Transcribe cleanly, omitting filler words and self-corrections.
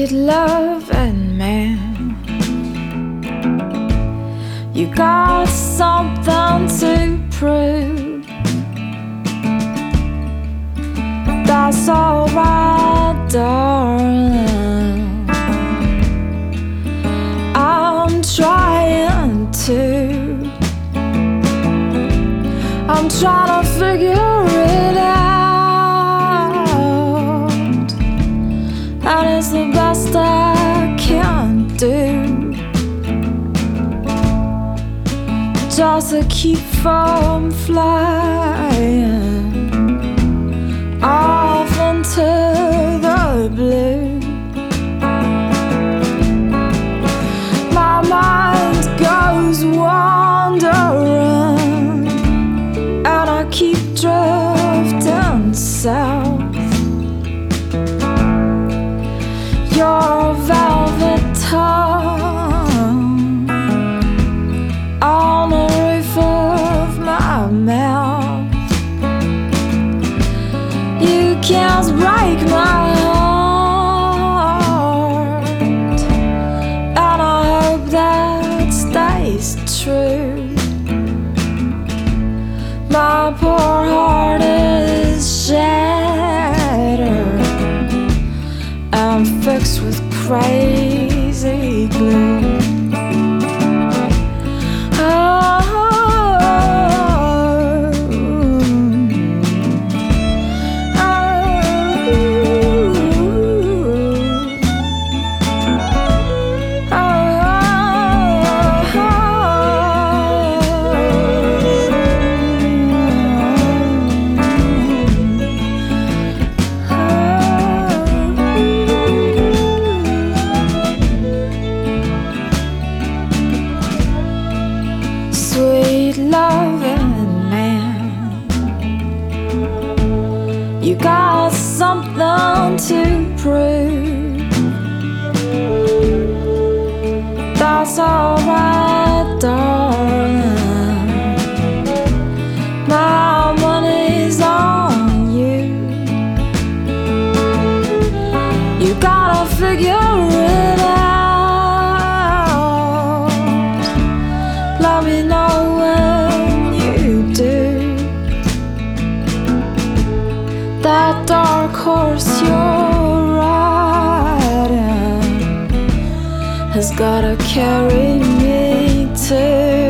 Sweet loving man, you got something to prove. That's alright, darling. I'm trying to figure it out. That is the best I can do, just to keep from flying off into the blue. My mind goes wandering, and I keep drifting south. Your velvet tongue on the roof of my mouth. You can't break my heart, and I hope that stays true. My poor heart is shattered, I'm fixed with crazy glue. Sweet loving man, you got something to prove. That's alright, darling. My money's on you. You gotta figure it out. Let me know when you do. That dark horse you're riding has gotta carry me too.